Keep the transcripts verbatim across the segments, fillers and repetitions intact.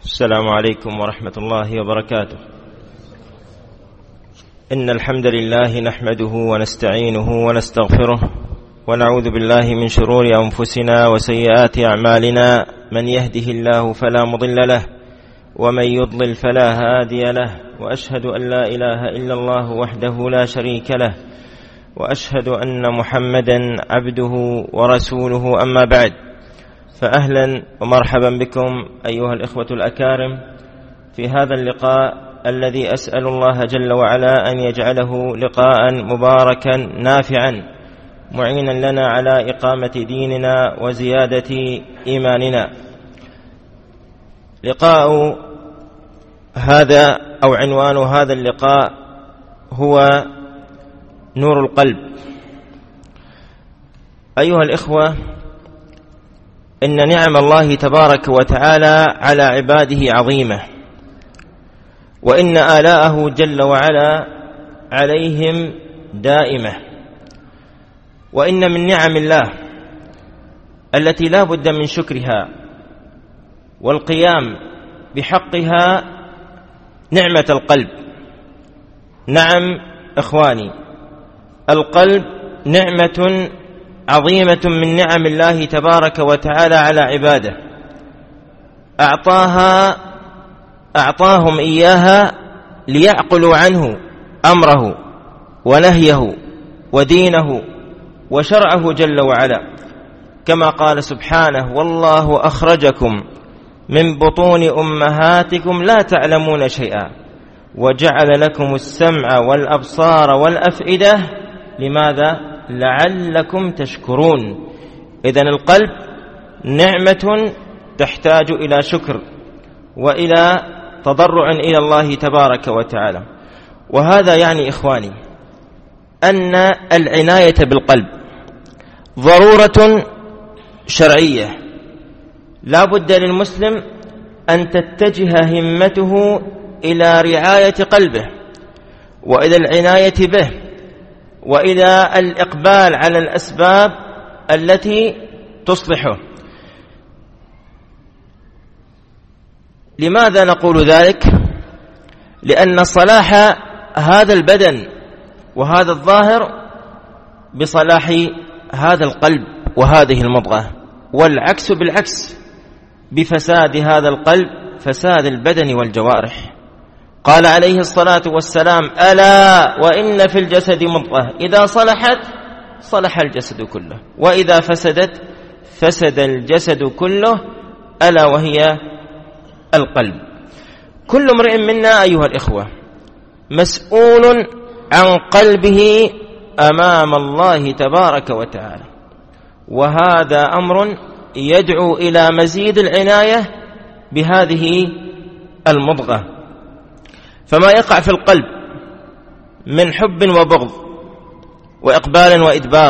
السلام عليكم ورحمة الله وبركاته. إن الحمد لله نحمده ونستعينه ونستغفره ونعوذ بالله من شرور أنفسنا وسيئات أعمالنا، من يهده الله فلا مضل له ومن يضلل فلا هادي له، وأشهد أن لا إله إلا الله وحده لا شريك له، وأشهد أن محمدا عبده ورسوله. أما بعد، فأهلا ومرحبا بكم أيها الإخوة الأكارم في هذا اللقاء الذي أسأل الله جل وعلا أن يجعله لقاء مباركا نافعا معينا لنا على إقامة ديننا وزيادة إيماننا. لقاء هذا أو عنوان هذا اللقاء هو نور القلب. أيها الإخوة، إن نعم الله تبارك وتعالى على عباده عظيمة، وإن آلاءه جل وعلا عليهم دائمة، وإن من نعم الله التي لا بد من شكرها والقيام بحقها نعمة القلب. نعم إخواني، القلب نعمة عظيمة من نعم الله تبارك وتعالى على عباده، أعطاها أعطاهم إياها ليعقلوا عنه أمره ونهيه ودينه وشرعه جل وعلا، كما قال سبحانه: والله أخرجكم من بطون أمهاتكم لا تعلمون شيئا وجعل لكم السمع والأبصار والأفئدة. لماذا؟ لعلكم تشكرون. إذن القلب نعمة تحتاج إلى شكر وإلى تضرع إلى الله تبارك وتعالى. وهذا يعني إخواني أن العناية بالقلب ضرورة شرعية، لا بد للمسلم أن تتجه همته إلى رعاية قلبه وإلى العناية به وإلى الإقبال على الأسباب التي تصلحه. لماذا نقول ذلك؟ لأن صلاح هذا البدن وهذا الظاهر بصلاح هذا القلب وهذه المضغة، والعكس بالعكس، بفساد هذا القلب فساد البدن والجوارح. قال عليه الصلاة والسلام: ألا وإن في الجسد مضغة إذا صلحت صلح الجسد كله، وإذا فسدت فسد الجسد كله، ألا وهي القلب. كل امرئ منا أيها الإخوة مسؤول عن قلبه أمام الله تبارك وتعالى، وهذا أمر يدعو إلى مزيد العناية بهذه المضغة. فما يقع في القلب من حب وبغض وإقبال وإدبار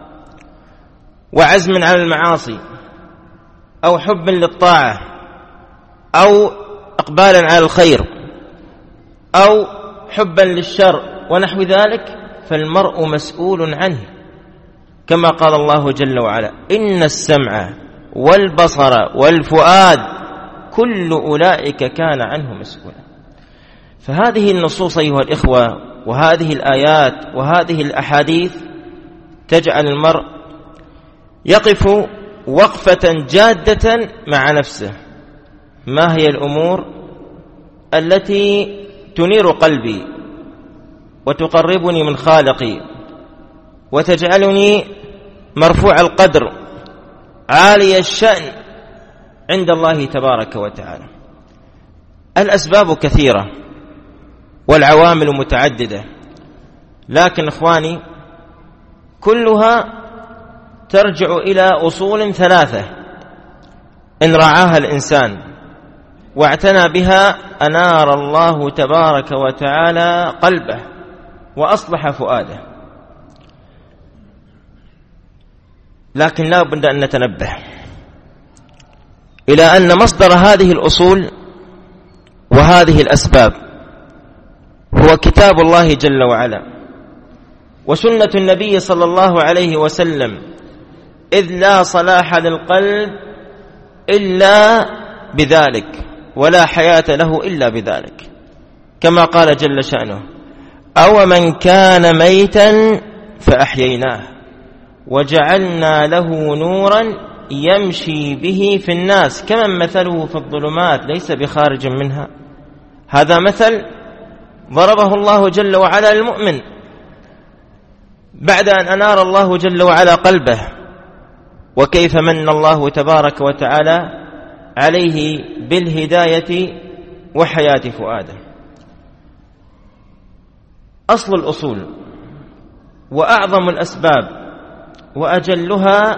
وعزم على المعاصي أو حب للطاعة أو إقبالا على الخير أو حبا للشر ونحو ذلك، فالمرء مسؤول عنه، كما قال الله جل وعلا: إن السمع والبصر والفؤاد كل أولئك كان عنه مسؤولا. فهذه النصوص أيها الإخوة وهذه الآيات وهذه الأحاديث تجعل المرء يقف وقفة جادة مع نفسه: ما هي الأمور التي تنير قلبي وتقربني من خالقي وتجعلني مرفوع القدر عالي الشأن عند الله تبارك وتعالى؟ الأسباب كثيرة والعوامل متعددة، لكن إخواني كلها ترجع إلى أصول ثلاثة إن رعاها الإنسان واعتنى بها أنار الله تبارك وتعالى قلبه وأصلح فؤاده. لكن لا بد أن نتنبه إلى أن مصدر هذه الأصول وهذه الأسباب هو كتاب الله جل وعلا وسنة النبي صلى الله عليه وسلم، إذ لا صلاح للقلب إلا بذلك. ولا حياة له إلا بذلك، كما قال جل شأنه: أو من كان ميتا فأحييناه وجعلنا له نورا يمشي به في الناس كمن مثله في الظلمات ليس بخارج منها. هذا مثل ضربه الله جل وعلا للمؤمن بعد أن أنار الله جل وعلا قلبه، وكيف من الله تبارك وتعالى عليه بالهداية وحياة فؤاده. أصل الأصول وأعظم الأسباب وأجلها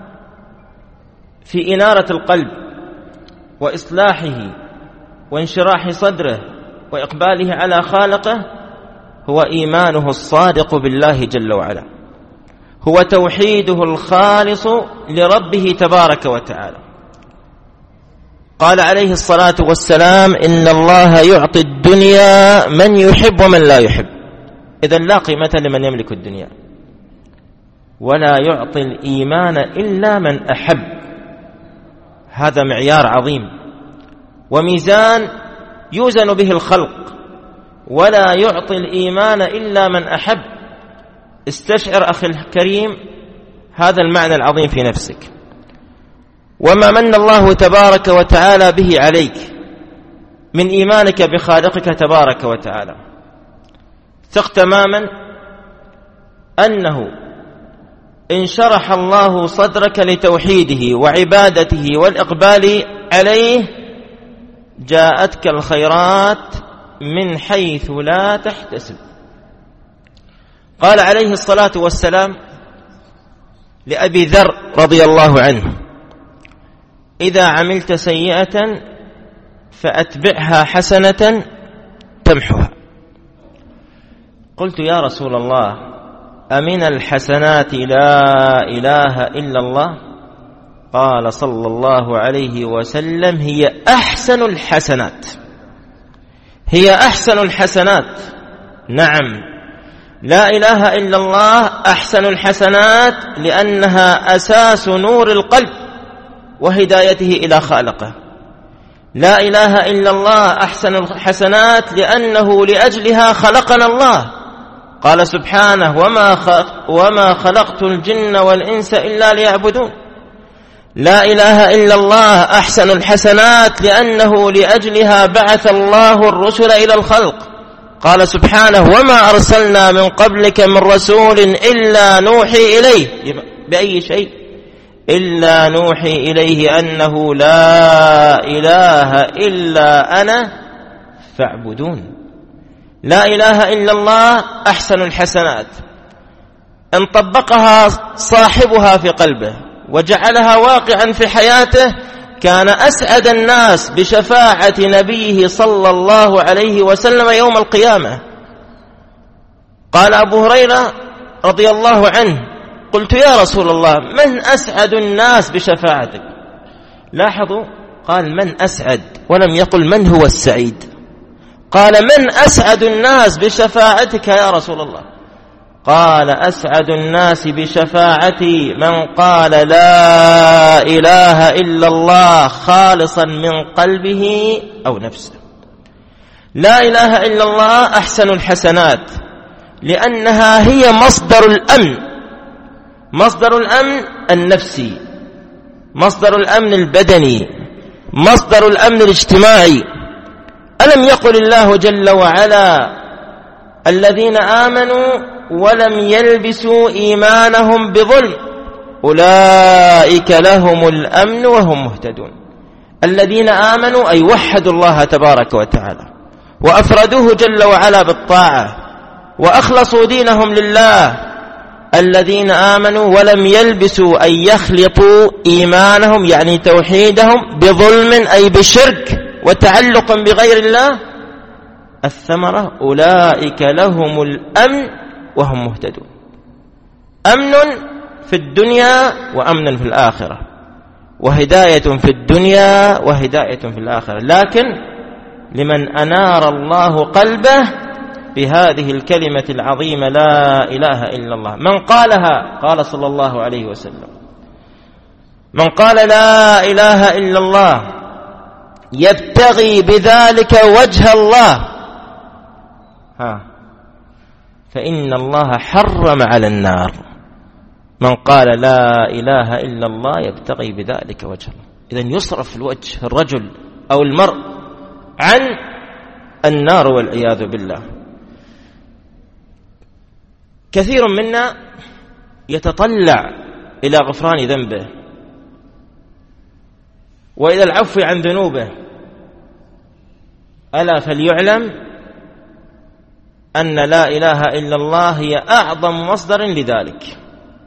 في إنارة القلب وإصلاحه وانشراح صدره وإقباله على خالقه هو إيمانه الصادق بالله جل وعلا، هو توحيده الخالص لربه تبارك وتعالى. قال عليه الصلاة والسلام: إن الله يعطي الدنيا من يحب ومن لا يحب. إذن لا قيمة لمن يملك الدنيا، ولا يعطي الإيمان إلا من أحب. هذا معيار عظيم وميزان يوزن به الخلق. ولا يعطي الإيمان إلا من أحب. استشعر أخي الكريم هذا المعنى العظيم في نفسك. وما من الله تبارك وتعالى به عليك من إيمانك بخالقك تبارك وتعالى، ثق تماما أنه إن شرح الله صدرك لتوحيده وعبادته والإقبال عليه جاءتك الخيرات من حيث لا تحتسب. قال عليه الصلاة والسلام لأبي ذر رضي الله عنه: إذا عملت سيئة فأتبعها حسنة تمحها. قلت: يا رسول الله، أمن الحسنات لا إله إلا الله؟ قال صلى الله عليه وسلم: هي أحسن الحسنات، هي أحسن الحسنات. نعم، لا إله إلا الله أحسن الحسنات، لأنها أساس نور القلب وهدايته إلى خالقه. لا إله إلا الله أحسن الحسنات، لأنه لأجلها خلقنا الله. قال سبحانه: وما خلق وما خلقت الجن والإنس إلا ليعبدون. لا إله إلا الله أحسن الحسنات، لأنه لأجلها بعث الله الرسل إلى الخلق. قال سبحانه: وما أرسلنا من قبلك من رسول إلا نوحي إليه. بأي شيء؟ إلا نوحي إليه أنه لا إله إلا أنا فاعبدون. لا إله إلا الله أحسن الحسنات. إن طبقها صاحبها في قلبه وجعلها واقعا في حياته كان أسعد الناس بشفاعة نبيه صلى الله عليه وسلم يوم القيامة. قال أبو هريرة رضي الله عنه: قلت: يا رسول الله، من أسعد الناس بشفاعتك؟ لاحظوا، قال من أسعد ولم يقل من هو السعيد. قال: من أسعد الناس بشفاعتك يا رسول الله؟ قال: أسعد الناس بشفاعتي من قال لا إله إلا الله خالصا من قلبه أو نفسه. لا إله إلا الله أحسن الحسنات، لأنها هي مصدر الأمن، مصدر الأمن النفسي، مصدر الأمن البدني، مصدر الأمن الاجتماعي. ألم يقل الله جل وعلا: الذين آمنوا ولم يلبسوا إيمانهم بظلم أولئك لهم الأمن وهم مهتدون. الذين آمنوا أي وحدوا الله تبارك وتعالى وأفردوه جل وعلا بالطاعة وأخلصوا دينهم لله. الذين آمنوا ولم يلبسوا أي يخلطوا إيمانهم يعني توحيدهم بظلم أي بشرك وتعلق بغير الله. الثمرة أولئك لهم الأمن وهم مهتدون. أمن في الدنيا وأمن في الآخرة، وهداية في الدنيا وهداية في الآخرة، لكن لمن أنار الله قلبه بهذه الكلمة العظيمة لا إله إلا الله. من قالها قال صلى الله عليه وسلم: من قال لا إله إلا الله يبتغي بذلك وجه الله ها فإن الله حرم على النار من قال لا إله إلا الله يبتغي بذلك وجه الله. إذن يصرف الوجه الرجل أو المرء عن النار والعياذ بالله. كثير منا يتطلع إلى غفران ذنبه وإلى العفو عن ذنوبه، ألا فليعلم أن لا إله إلا الله هي أعظم مصدر لذلك.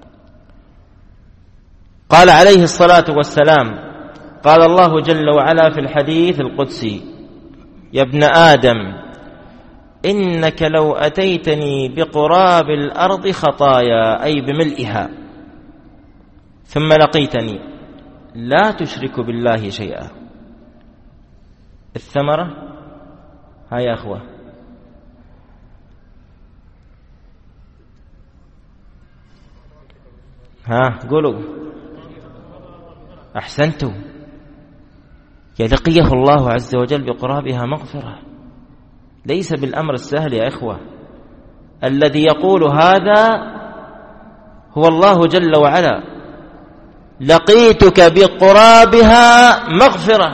قال عليه الصلاة والسلام، قال الله جل وعلا في الحديث القدسي: يا ابن آدم إنك لو أتيتني بقراب الأرض خطايا أي بملئها ثم لقيتني لا تشرك بالله شيئا. الثمرة ها يا أخوة، ها قولوا أحسنتم، يلقيه الله عز وجل بقرابها مغفرة. ليس بالأمر السهل يا إخوة. الذي يقول هذا هو الله جل وعلا: لقيتك بقرابها مغفرة.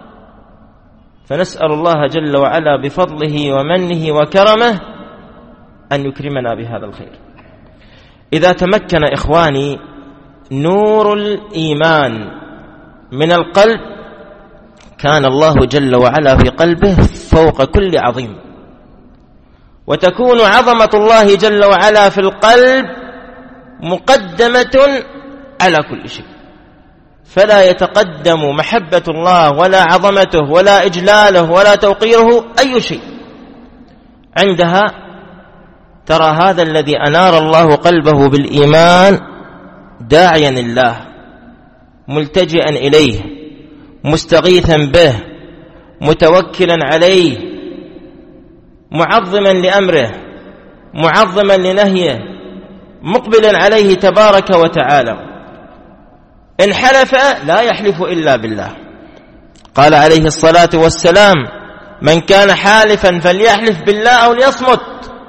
فنسأل الله جل وعلا بفضله ومنه وكرمه أن يكرمنا بهذا الخير. إذا تمكن إخواني نور الإيمان من القلب كان الله جل وعلا في قلبه فوق كل عظيم، وتكون عظمة الله جل وعلا في القلب مقدمة على كل شيء، فلا يتقدم محبة الله ولا عظمته ولا إجلاله ولا توقيره أي شيء. عندها ترى هذا الذي أنار الله قلبه بالإيمان داعيا الله، ملتجئا إليه، مستغيثا به، متوكلا عليه، معظما لأمره، معظما لنهيه، مقبلا عليه تبارك وتعالى. إن حلف لا يحلف إلا بالله. قال عليه الصلاة والسلام: من كان حالفا فليحلف بالله أو ليصمت،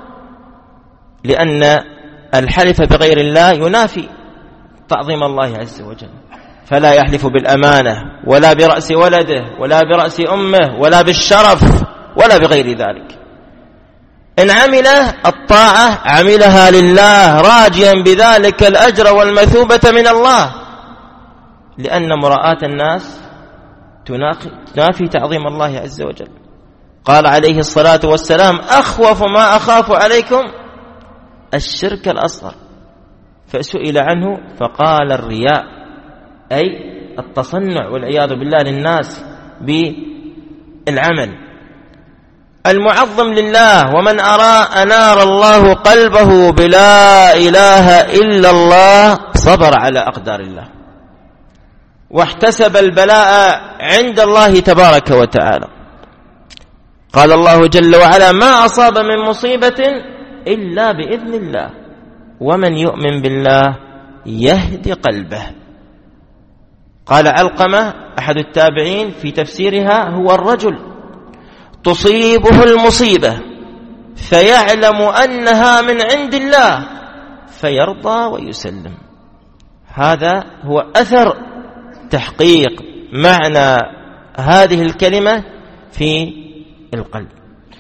لأن الحلف بغير الله ينافي تعظيم الله عز وجل. فلا يحلف بالأمانة ولا برأس ولده ولا برأس أمه ولا بالشرف ولا بغير ذلك. إن عمل الطاعة عملها لله راجيا بذلك الأجر والمثوبة من الله، لأن مراءة الناس تنافي تعظيم الله عز وجل. قال عليه الصلاة والسلام: أخوف ما أخاف عليكم الشرك الأصغر. فسئل عنه فقال: الرياء، أي التصنع والعياذ بالله للناس بالعمل. المعظم لله ومن أرى أنار الله قلبه بلا إله إلا الله صبر على أقدار الله واحتسب البلاء عند الله تبارك وتعالى. قال الله جل وعلا: ما أصاب من مصيبة إلا بإذن الله ومن يؤمن بالله يهدي قلبه. قال علقمة أحد التابعين في تفسيرها: هو الرجل تصيبه المصيبة فيعلم أنها من عند الله فيرضى ويسلم. هذا هو أثر تحقيق معنى هذه الكلمة في القلب.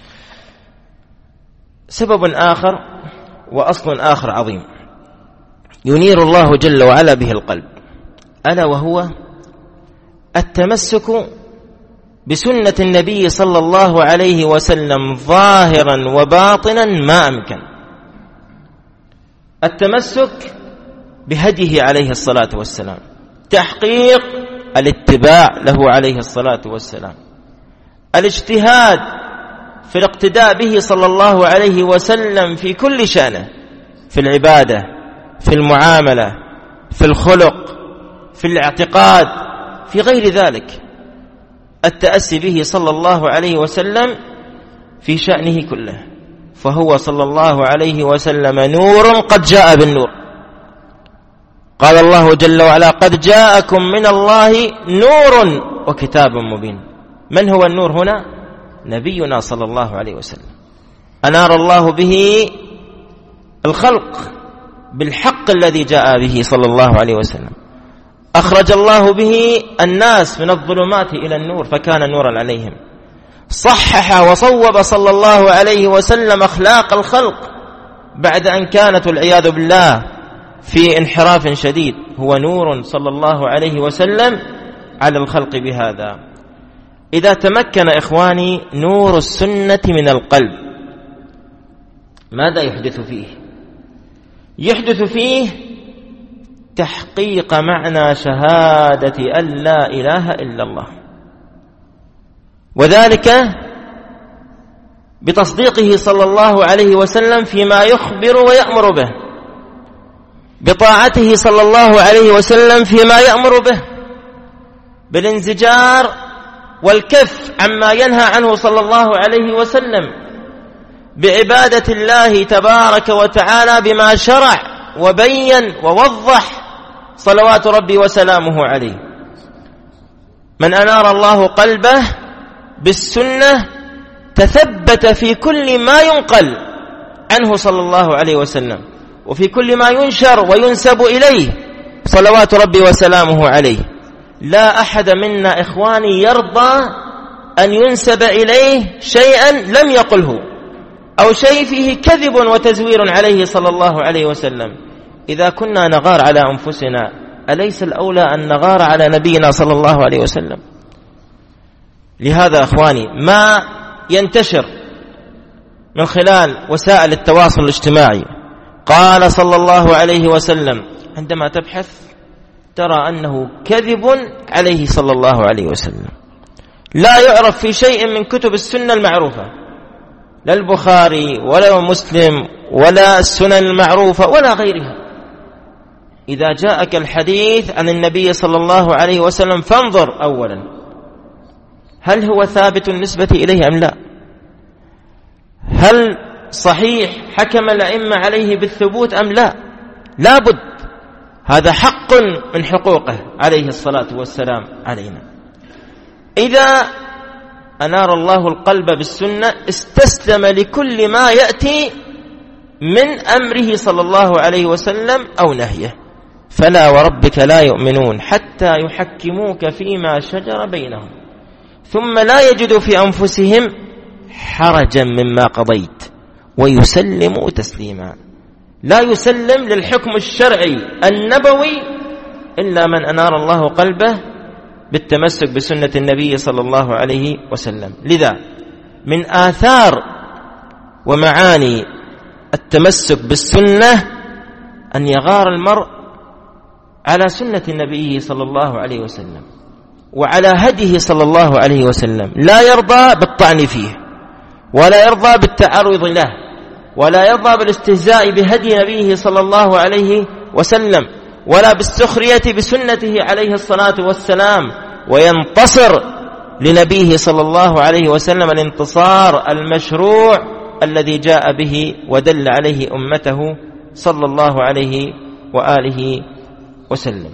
سبب آخر وأصل آخر عظيم ينير الله جل وعلا به القلب، ألا وهو التمسك بسنة النبي صلى الله عليه وسلم ظاهرا وباطنا ما أمكن. التمسك بهديه عليه الصلاة والسلام، تحقيق الاتباع له عليه الصلاة والسلام، الاجتهاد في الاقتداء به صلى الله عليه وسلم في كل شأنه، في العبادة، في المعاملة، في الخلق، في الاعتقاد، في غير ذلك. التأسي به صلى الله عليه وسلم في شأنه كله، فهو صلى الله عليه وسلم نور قد جاء بالنور. قال الله جل وعلا: قد جاءكم من الله نور وكتاب مبين. من هو النور هنا؟ نبينا صلى الله عليه وسلم، أنار الله به الخلق بالحق الذي جاء به صلى الله عليه وسلم، أخرج الله به الناس من الظلمات إلى النور فكان نورا عليهم، صحح وصوب صلى الله عليه وسلم أخلاق الخلق بعد أن كانت والعياذ بالله في انحراف شديد، هو نور صلى الله عليه وسلم على الخلق بهذا. إذا تمكن إخواني نور السنة من القلب ماذا يحدث فيه؟ يحدث فيه تحقيق معنى شهادة أن لا إله إلا الله، وذلك بتصديقه صلى الله عليه وسلم فيما يخبر ويأمر به، بطاعته صلى الله عليه وسلم فيما يأمر به، بالانزجار والكف عما ينهى عنه صلى الله عليه وسلم، بعبادة الله تبارك وتعالى بما شرع وبين ووضح صلوات ربي وسلامه عليه. من أنار الله قلبه بالسنة تثبت في كل ما ينقل عنه صلى الله عليه وسلم وفي كل ما ينشر وينسب إليه صلوات ربي وسلامه عليه. لا أحد منا إخواني يرضى أن ينسب إليه شيئا لم يقله أو شيء فيه كذب وتزوير عليه صلى الله عليه وسلم. إذا كنا نغار على أنفسنا أليس الأولى أن نغار على نبينا صلى الله عليه وسلم؟ لهذا أخواني ما ينتشر من خلال وسائل التواصل الاجتماعي قال صلى الله عليه وسلم، عندما تبحث ترى أنه كذب عليه صلى الله عليه وسلم، لا يعرف في شيء من كتب السنة المعروفة، لا البخاري ولا مسلم ولا السنن المعروفة ولا غيرها. إذا جاءك الحديث عن النبي صلى الله عليه وسلم فانظر أولا هل هو ثابت النسبة إليه أم لا، هل صحيح حكم الأئمة عليه بالثبوت أم لا. لابد، هذا حق من حقوقه عليه الصلاة والسلام علينا. إذا أنار الله القلب بالسنة استسلم لكل ما يأتي من أمره صلى الله عليه وسلم أو نهيه. فلا وربك لا يؤمنون حتى يحكموك فيما شجر بينهم ثم لا يجدوا في أنفسهم حرجا مما قضيت ويسلموا تسليما. لا يسلم للحكم الشرعي النبوي إلا من أنار الله قلبه بالتمسك بسنة النبي صلى الله عليه وسلم. لذا من آثار ومعاني التمسك بالسنة أن يغار المرء على سنة النبي صلى الله عليه وسلم وعلى هديه صلى الله عليه وسلم، لا يرضى بالطعن فيه ولا يرضى بالتعرض له ولا يرضى بالاستهزاء بهدي نبيه صلى الله عليه وسلم ولا بالسخرية بسنته عليه الصلاة والسلام، وينتصر لنبيه صلى الله عليه وسلم الانتصار المشروع الذي جاء به ودل عليه أمته صلى الله عليه وآله وسلم.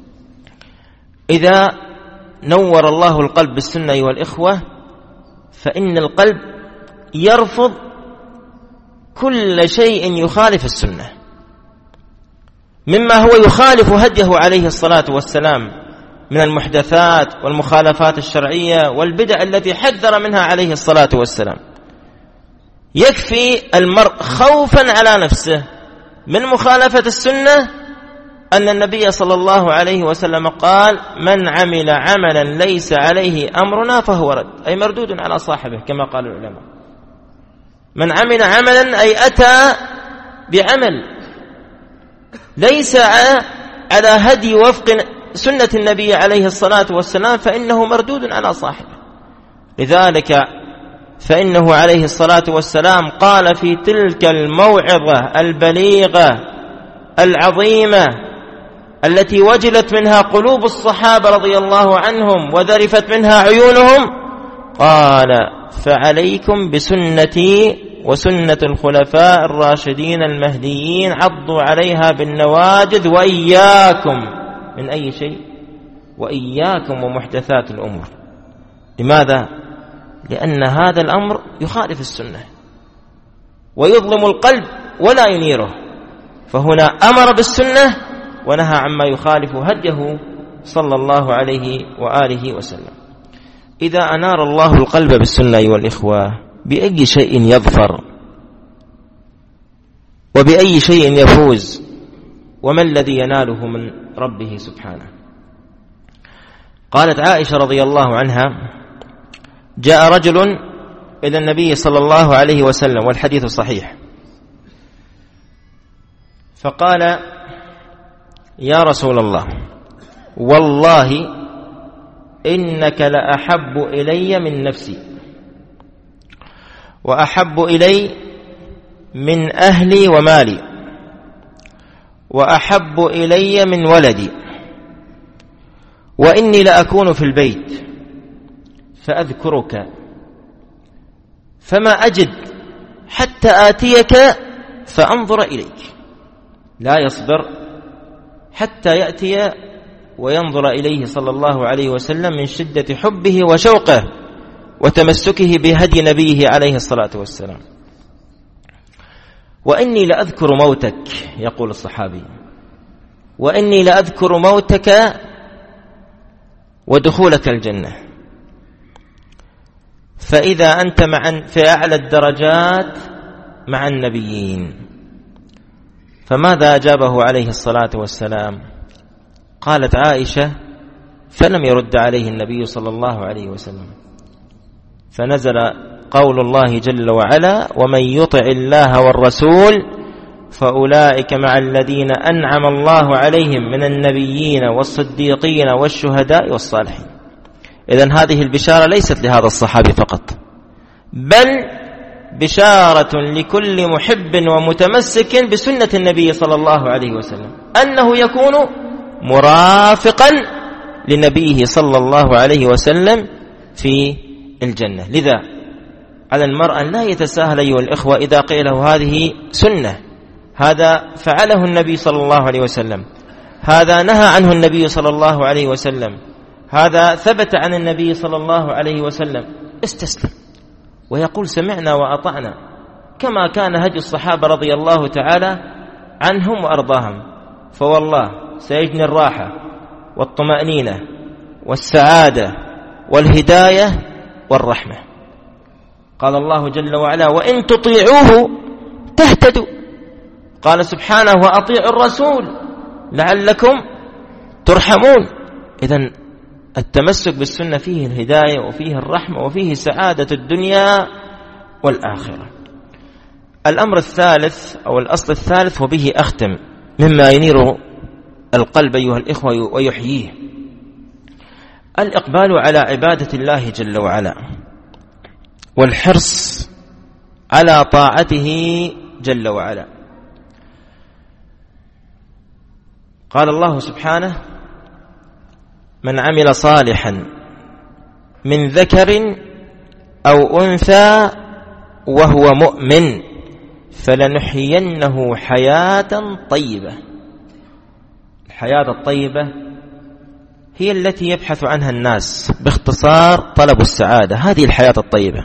إذا نور الله القلب بالسنة والإخوة فإن القلب يرفض كل شيء يخالف السنة مما هو يخالف هديه عليه الصلاة والسلام من المحدثات والمخالفات الشرعية والبدع التي حذر منها عليه الصلاة والسلام. يكفي المرء خوفا على نفسه من مخالفة السنة أن النبي صلى الله عليه وسلم قال: من عمل عملا ليس عليه أمرنا فهو رد، أي مردود على صاحبه كما قال العلماء. من عمل عملا أي أتى بعمل ليس على هدي وفق سنة النبي عليه الصلاة والسلام فإنه مردود على صاحبه. لذلك فإنه عليه الصلاة والسلام قال في تلك الموعظة البليغة العظيمة التي وجلت منها قلوب الصحابة رضي الله عنهم وذرفت منها عيونهم، قال: فعليكم بسنتي وسنة الخلفاء الراشدين المهديين عضوا عليها بالنواجذ وإياكم من أي شيء وإياكم ومحدثات الأمور. لماذا؟ لأن هذا الأمر يخالف السنة ويظلم القلب ولا ينيره، فهنا أمر بالسنة ونهى عما يخالف هديه صلى الله عليه وآله وسلم. إذا أنار الله القلب بالسنة أيها الإخوة، بأي شيء يظفر وبأي شيء يفوز؟ وما الذي يناله من ربه سبحانه؟ قالت عائشة رضي الله عنها: جاء رجل إلى النبي صلى الله عليه وسلم، والحديث صحيح، فقال: يا رسول الله، والله إنك لأحب إلي من نفسي، وأحب إلي من أهلي ومالي، وأحب إلي من ولدي، وإني لأكون في البيت فأذكرك فما أجد حتى آتيك فأنظر إليك. لا يصبر حتى يأتي وينظر إليه صلى الله عليه وسلم من شدة حبه وشوقه وتمسكه بهدي نبيه عليه الصلاة والسلام. وإني لأذكر موتك، يقول الصحابي، وإني لأذكر موتك ودخولك الجنة، فإذا أنت مع في أعلى الدرجات مع النبيين. فماذا أجابه عليه الصلاة والسلام؟ قالت عائشة: فلم يرد عليه النبي صلى الله عليه وسلم، فنزل قول الله جل وعلا: ومن يطع الله والرسول فأولئك مع الذين أنعم الله عليهم من النبيين والصديقين والشهداء والصالحين. إذن هذه البشارة ليست لهذا الصحابي فقط، بل بشارة لكل محب ومتمسك بسنة النبي صلى الله عليه وسلم، أنه يكون مرافقا لنبيه صلى الله عليه وسلم في الجنة. لذا على المرء أن لا يتساهل أيها الإخوة إذا قيل له هذه سنة، هذا فعله النبي صلى الله عليه وسلم، هذا نهى عنه النبي صلى الله عليه وسلم، هذا ثبت عن النبي صلى الله عليه وسلم، استسلم ويقول سمعنا وأطعنا، كما كان هدي الصحابة رضي الله تعالى عنهم وأرضاهم. فوالله سيجني الراحة والطمأنينة والسعادة والهداية والرحمة. قال الله جل وعلا: وإن تطيعوه تهتدوا. قال سبحانه: وأطيعوا الرسول لعلكم ترحمون. إذن التمسك بالسنة فيه الهداية وفيه الرحمة وفيه سعادة الدنيا والآخرة. الأمر الثالث أو الأصل الثالث وبه أختم مما ينير القلب أيها الإخوة ويحييه: الإقبال على عبادة الله جل وعلا، والحرص على طاعته جل وعلا. قال الله سبحانه: من عمل صالحا من ذكر أو أنثى وهو مؤمن فلنحيينه حياة طيبة. الحياة الطيبة هي التي يبحث عنها الناس، باختصار طلب السعادة، هذه الحياة الطيبة.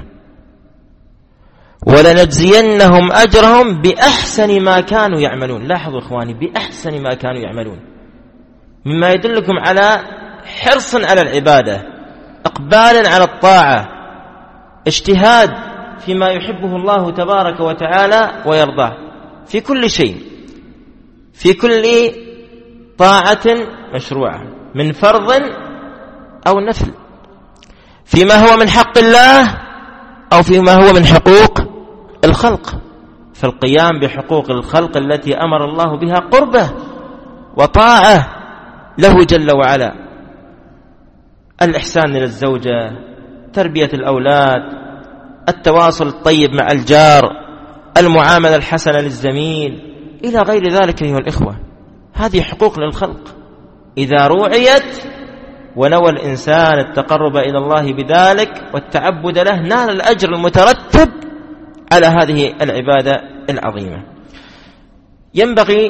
ولنجزينهم أجرهم بأحسن ما كانوا يعملون. لاحظوا إخواني، بأحسن ما كانوا يعملون، مما يدلكم على حرص على العبادة، إقبال على الطاعة، اجتهاد فيما يحبه الله تبارك وتعالى ويرضاه في كل شيء، في كل طاعة مشروعة من فرض أو نفل، فيما هو من حق الله أو فيما هو من حقوق الخلق. فالقيام بحقوق الخلق التي أمر الله بها قربة وطاعة له جل وعلا، الإحسان إلى الزوجة، تربية الأولاد، التواصل الطيب مع الجار، المعاملة الحسنة للزميل، إلى غير ذلك أيها الإخوة. هذه حقوق للخلق، إذا روعيت ونوى الإنسان التقرب إلى الله بذلك والتعبد له نال الأجر المترتب على هذه العبادة العظيمة. ينبغي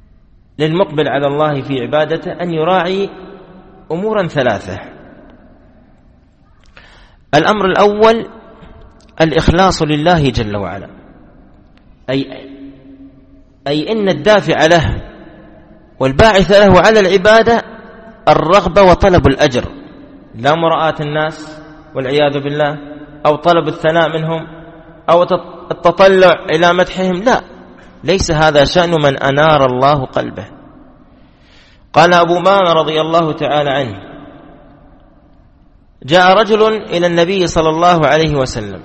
للمقبل على الله في عبادته أن يراعي أمورا ثلاثة. الأمر الأول الإخلاص لله جل وعلا، أي, أي إن الدافع له والباعث له على العبادة الرغبة وطلب الأجر، لا مراءة الناس والعياذ بالله، أو طلب الثناء منهم، أو التطلع إلى مدحهم، لا، ليس هذا شأن من أنار الله قلبه. قال أبو أمامة رضي الله تعالى عنه: جاء رجل إلى النبي صلى الله عليه وسلم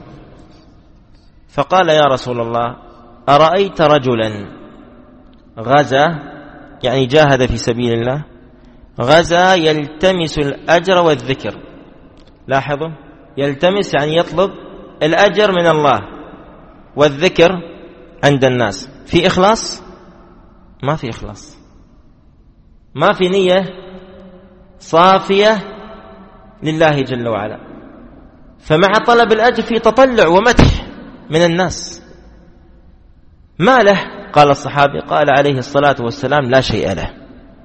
فقال: يا رسول الله، أرأيت رجلا غزا، يعني جاهد في سبيل الله، غزا يلتمس الأجر والذكر. لاحظوا، يلتمس يعني يطلب الأجر من الله والذكر عند الناس. في إخلاص؟ ما في إخلاص، ما في نية صافية لله جل وعلا. فمع طلب الأجر في تطلع ومدح من الناس. ما له؟ قال الصحابي، قال عليه الصلاة والسلام: لا شيء له.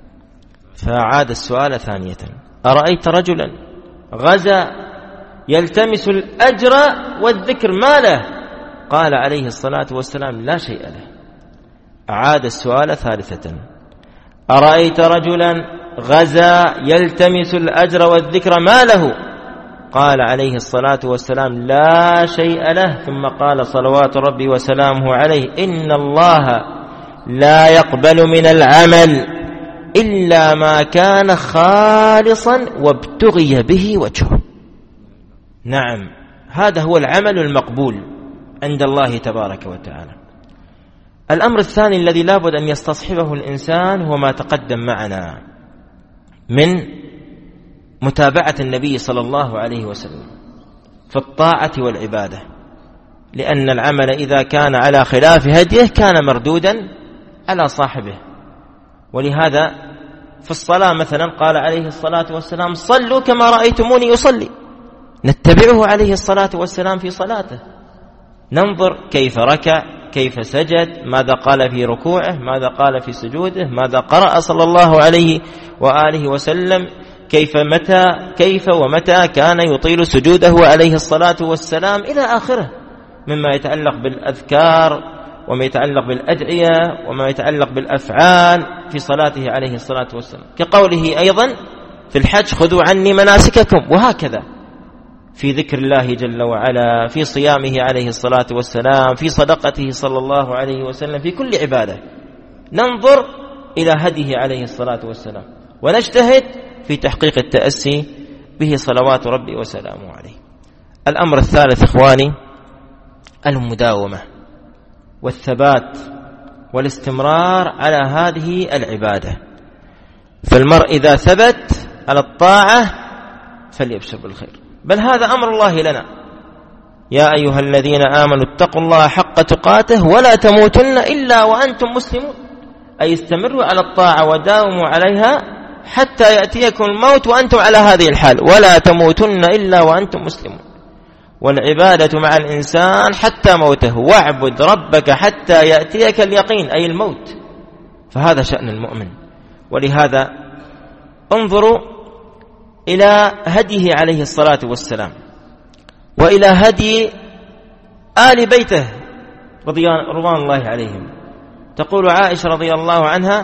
فعاد السؤال ثانية: أرأيت رجلا غزا يلتمس الأجر والذكر، ما له؟ قال عليه الصلاة والسلام: لا شيء له. أعاد السؤال ثالثة: أرأيت رجلا غزا يلتمس الأجر والذكر، ما له؟ قال عليه الصلاة والسلام: لا شيء له. ثم قال صلوات ربي وسلامه عليه: إن الله لا يقبل من العمل إلا ما كان خالصا وابتغي به وجهه. نعم، هذا هو العمل المقبول عند الله تبارك وتعالى. الأمر الثاني الذي لابد أن يستصحبه الإنسان هو ما تقدم معنا من متابعة النبي صلى الله عليه وسلم في الطاعة والعبادة، لأن العمل إذا كان على خلاف هديه كان مردودا على صاحبه. ولهذا في الصلاة مثلا قال عليه الصلاة والسلام: صلوا كما رأيتموني يصلي. نتبعه عليه الصلاة والسلام في صلاته، ننظر كيف ركع، كيف سجد، ماذا قال في ركوعه، ماذا قال في سجوده، ماذا قرأ صلى الله عليه وآله وسلم، كيف متى كيف ومتى كان يطيل سجوده عليه الصلاة والسلام، إلى آخره مما يتعلق بالأذكار وما يتعلق بالأدعية وما يتعلق بالأفعال في صلاته عليه الصلاة والسلام، كقوله أيضا في الحج: خذوا عني مناسككم. وهكذا في ذكر الله جل وعلا، في صيامه عليه الصلاة والسلام، في صدقته صلى الله عليه وسلم، في كل عبادة ننظر إلى هديه عليه الصلاة والسلام ونجتهد في تحقيق التأسي به صلوات ربي وسلامه عليه. الأمر الثالث إخواني المداومة والثبات والاستمرار على هذه العبادة. فالمرء إذا ثبت على الطاعة فليبشر بالخير، بل هذا أمر الله لنا: يا أيها الذين آمنوا اتقوا الله حق تقاته ولا تموتن إلا وأنتم مسلمون. أي استمروا على الطاعة وداوموا عليها حتى يأتيكم الموت وأنتم على هذه الحال، ولا تموتن إلا وأنتم مسلمون. والعبادة مع الإنسان حتى موته، واعبد ربك حتى يأتيك اليقين، أي الموت. فهذا شأن المؤمن. ولهذا انظروا إلى هديه عليه الصلاة والسلام وإلى هدي آل بيته رضوان الله عليهم. تقول عائشة رضي الله عنها: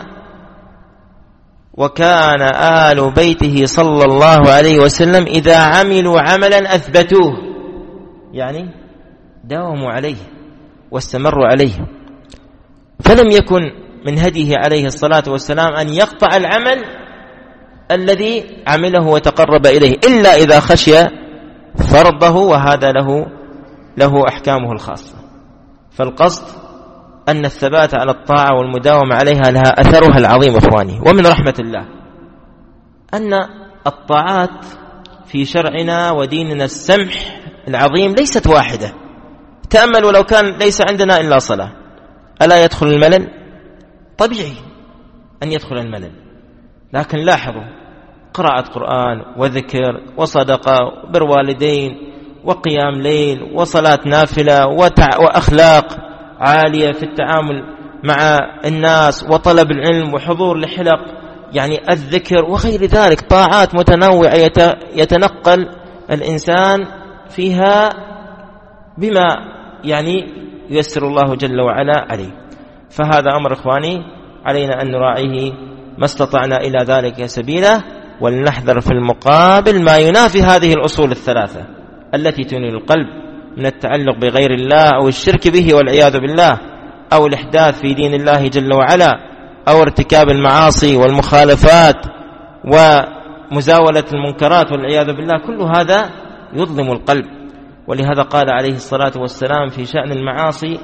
وكان آل بيته صلى الله عليه وسلم إذا عملوا عملا أثبتوه، يعني داوموا عليه واستمروا عليه. فلم يكن من هديه عليه الصلاة والسلام أن يقطع العمل الذي عمله وتقرب إليه إلا إذا خشي فرضه، وهذا له له أحكامه الخاصة. فالقصد أن الثبات على الطاعة والمداومة عليها لها أثرها العظيم إخواني. ومن رحمة الله أن الطاعات في شرعنا وديننا السمح العظيم ليست واحدة. تأمل ولو كان ليس عندنا إلا صلاة، ألا يدخل الملل؟ طبيعي أن يدخل الملل، لكن لاحظوا: قراءة قرآن وذكر وصدقة وبر والدين وقيام ليل وصلاة نافلة وتع... وأخلاق عالية في التعامل مع الناس وطلب العلم وحضور لحلق يعني الذكر وغير ذلك، طاعات متنوعة يت... يتنقل الإنسان فيها بما يعني ييسر الله جل وعلا عليه. فهذا أمر إخواني علينا أن نراعيه ما استطعنا إلى ذلك سبيلا، ولنحذر في المقابل ما ينافي هذه الأصول الثلاثة التي تنير القلب من التعلق بغير الله أو الشرك به والعياذ بالله، أو الإحداث في دين الله جل وعلا، أو ارتكاب المعاصي والمخالفات ومزاولة المنكرات والعياذ بالله. كل هذا يظلم القلب. ولهذا قال عليه الصلاة والسلام في شأن المعاصي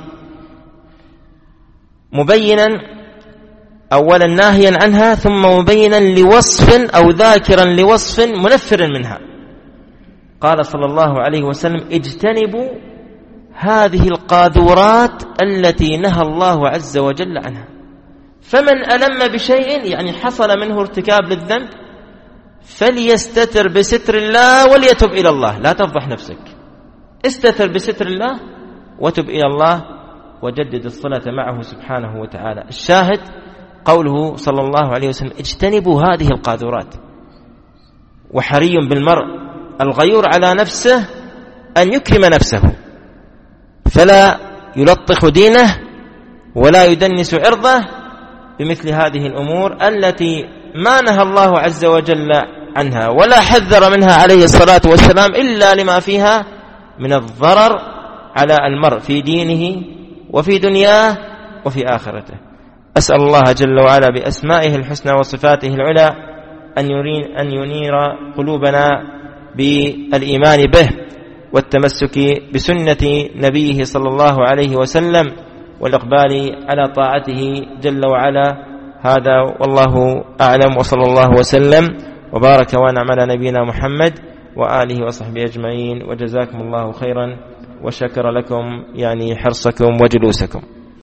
مبينا أولا ناهيا عنها، ثم مبينا لوصف أو ذاكرا لوصف منفر منها. قال صلى الله عليه وسلم: اجتنبوا هذه القاذورات التي نهى الله عز وجل عنها. فمن ألم بشيء يعني حصل منه ارتكاب للذنب فليستتر بستر الله وليتب إلى الله. لا تفضح نفسك، استتر بستر الله وتب إلى الله وجدد الصلة معه سبحانه وتعالى. الشاهد قوله صلى الله عليه وسلم: اجتنبوا هذه القاذورات. وحري بالمرء الغيور على نفسه أن يكرم نفسه، فلا يلطخ دينه ولا يدنس عرضه بمثل هذه الأمور التي ما نهى الله عز وجل عنها ولا حذر منها عليه الصلاة والسلام إلا لما فيها من الضرر على المرء في دينه وفي دنياه وفي آخرته. أسأل الله جل وعلا بأسمائه الحسنى وصفاته العلى أن يرين أن ينير قلوبنا بالإيمان به والتمسك بسنة نبيه صلى الله عليه وسلم والإقبال على طاعته جل وعلا. هذا والله أعلم، وصلى الله وسلم وبارك وانعم على نبينا محمد وآله وصحبه أجمعين، وجزاكم الله خيرا وشكر لكم يعني حرصكم وجلوسكم.